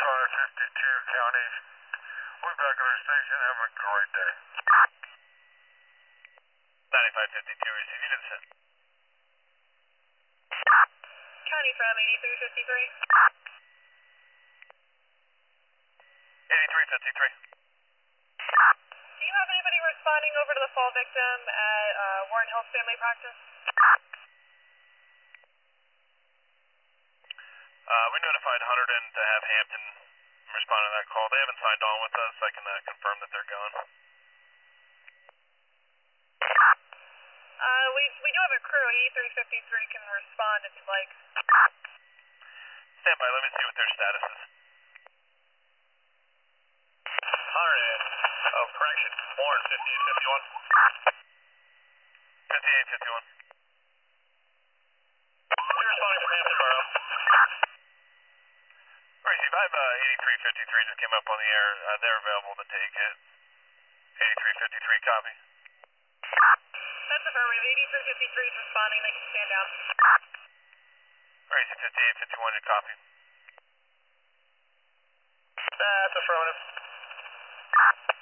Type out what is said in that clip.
Sorry, 52 counties. We're back at our station. Have a great day. 9552, receiving and send. County from 8353. 8353. Do you have anybody responding over to the fall victim at Warren Hills Family Practice? We notified Hunter to have Hampton respond to that call. They haven't signed on with us. I can confirm that they're gone. We do have a crew. 8353 can respond if you'd like. Stand by. Let me see what their status is. Hunter, correction. Warren, 5851. 5851. You're responding from Hampton Borough. Receive. I have 8353 just came up on the air. They're available to take it. 8353, copy. That's affirmative. 8353 is responding. They can stand down. Receive 5851, your copy. That's affirmative.